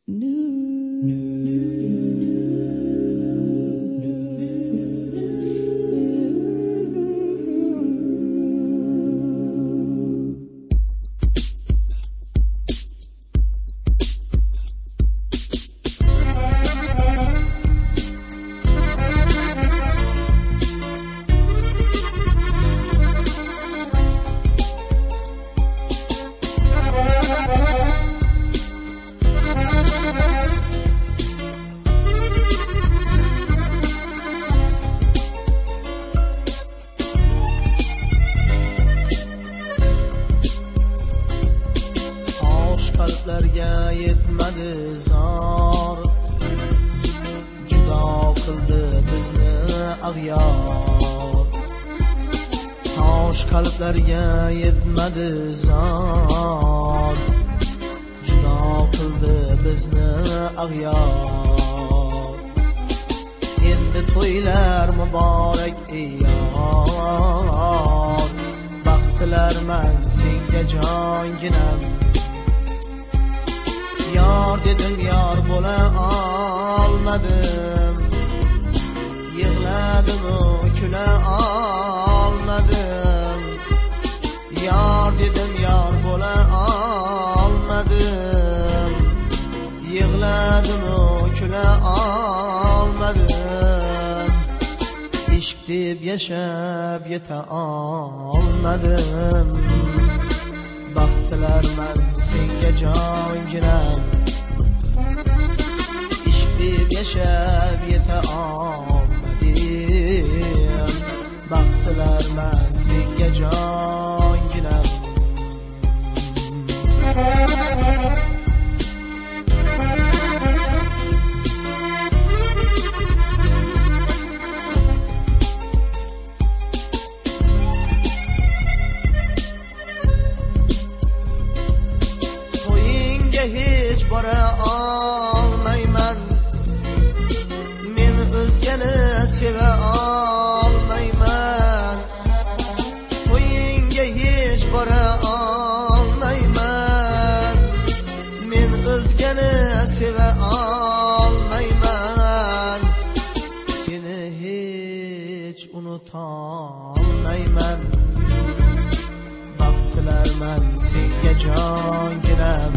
Qalblarga yetmadi zor, judo qildi bizni ag'yor. Tosh qalblarga yetmadi zor, judo qildi bizni ag'yor. Endi to'ylar muborak yor, baxtlarman senga jonginam. Yar dedim yar bo'la olmadim, yig'ladim kula olmadim. Yar dedim yar bo'la olmadim, yig'ladim kula olmadim. Ishq deb yashab yeta olmadim, baxtlarman senga jonginam. Ishq deb yashab yeta olmadim, baxtlarman senga jonginam. Hech bora olmayman, men o'zgani seva olmayman. To'yingga hech bora olmayman, men o'zgani seva olmayman. Seni hech unutolmayman, baxtlarman senga jonginam.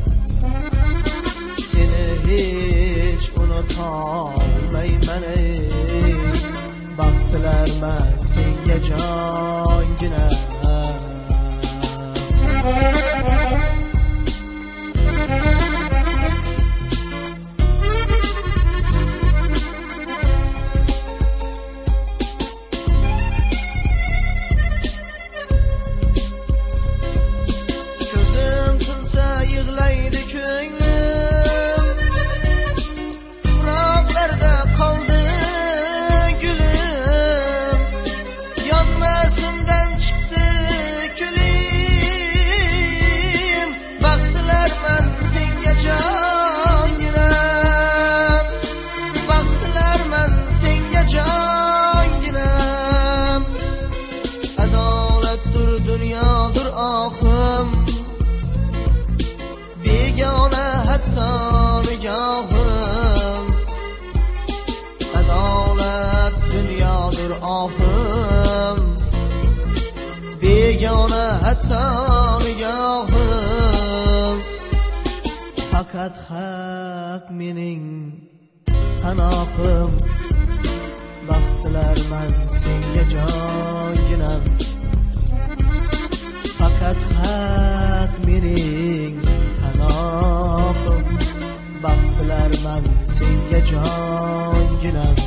Seni hech unutolmayman, baxtlarman senga jonginam. Ko'zim tinsa yig'laydi ko'nglim, qoldi gulim, yonmasimdan chiqdi kulim. Baxtlarman senga jonginam, baxtlarman senga jonginam. Adolatdir dunyodir oxim, begona hatto nigohim. Adolat dunyodir oxim, begona hatto nigohim. Faqat haq mening panohim, baxtlarman senga jonginam. Faqat haq mening panohim, baxtlarman senga jonginam.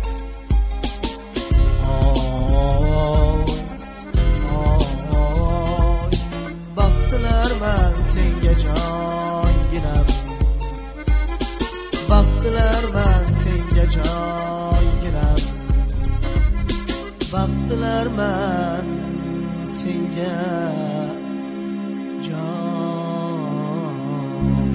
Baxtlarman senga jonginam, baxtlarman senga jonginam, baxtlarman senga jon.